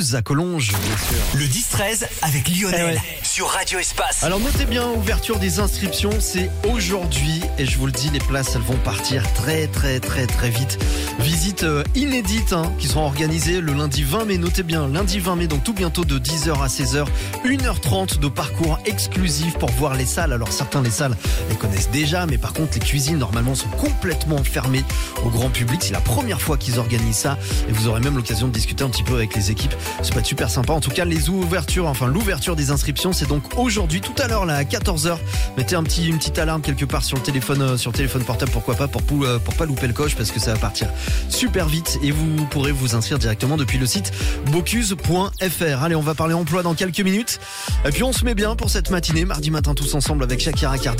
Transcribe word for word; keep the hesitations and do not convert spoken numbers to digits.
Bocuse à Collonges, bien sûr. Le dix treize avec Lionel Eh ouais. sur Radio Espace. Alors notez bien, ouverture des inscriptions, c'est aujourd'hui et je vous le dis, les places elles vont partir très très très très vite. Visites euh, inédites hein, qui seront organisées le lundi vingt mai, notez bien, lundi vingt mai, donc tout bientôt de dix heures à seize heures, une heure trente de parcours exclusif pour voir les salles. Alors certains les salles les connaissent déjà, mais par contre les cuisines normalement sont complètement fermées au grand public. C'est la première fois qu'ils organisent ça et vous aurez même l'occasion de discuter un petit peu avec les équipes. Ça peut être super sympa. En tout cas, les ouvertures, enfin l'ouverture des inscriptions, c'est donc aujourd'hui, tout à l'heure là à quatorze heures. Mettez un petit, une petite alarme quelque part sur le téléphone, euh, sur le téléphone portable, pourquoi pas, pour, pour, pour pas louper le coche parce que ça va partir super vite et vous pourrez vous inscrire directement depuis le site bocuse point f r. Allez, on va parler emploi dans quelques minutes et puis on se met bien pour cette matinée, mardi matin tous ensemble avec Shakira Cardi.